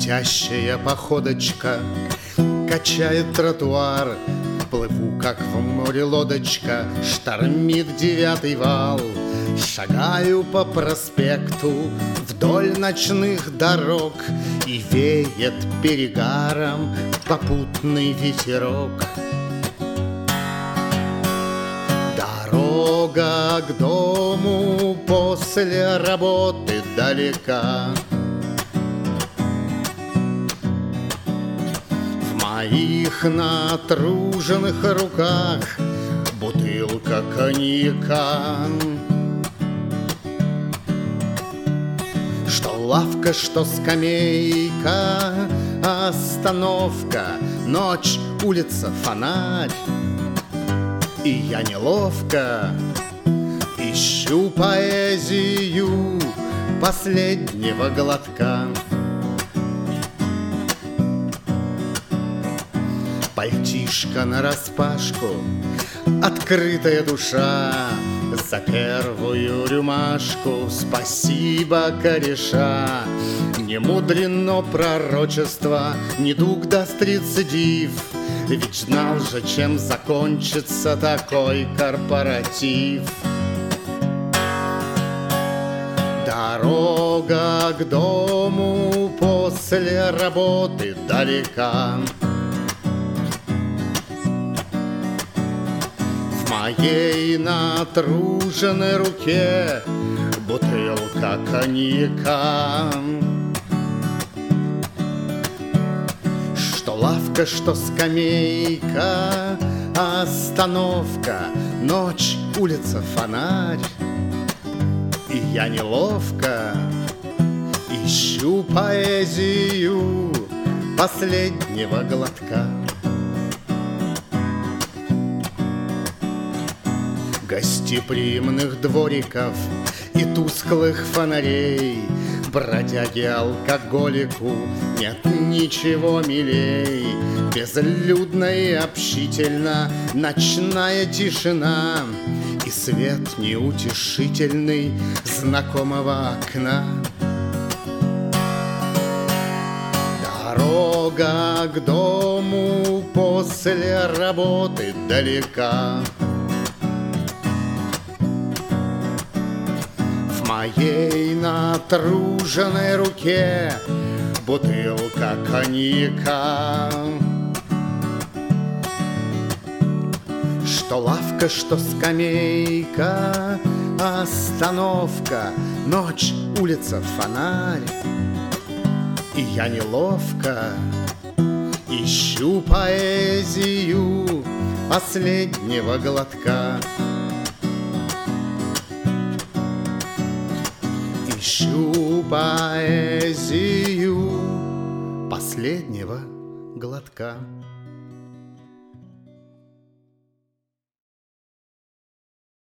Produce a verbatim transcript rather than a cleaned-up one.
Летящая походочка качает тротуар. Плыву, как в море лодочка, штормит девятый вал. Шагаю по проспекту вдоль ночных дорог, и веет перегаром попутный ветерок. Дорога к дому после работы далека. В моих натруженных руках бутылка коньяка. Что лавка, что скамейка, остановка, ночь, улица, фонарь. И я неловко ищу поэзию последнего глотка. Пальтишко нараспашку, открытая душа. За первую рюмашку спасибо, кореша. Не мудрено пророчество, недуг даст рецидив. Ведь знал же, чем закончится такой корпоратив. Дорога к дому после работы далека. В моей натруженной руке бутылка коньяка. Что лавка, что скамейка, остановка, ночь, улица, фонарь. И я неловко ищу поэзию последнего глотка. Гостеприимных двориков и тусклых фонарей, бродяге-алкоголику нет ничего милей. Безлюдно и общительно ночная тишина и свет неутешительный знакомого окна. Дорога к дому после работы далека. В моей натруженной руке бутылка коньяка. Что лавка, что скамейка, остановка, ночь, улица, фонарь. И я неловко ищу поэзию последнего глотка. Ищу поэзию последнего глотка.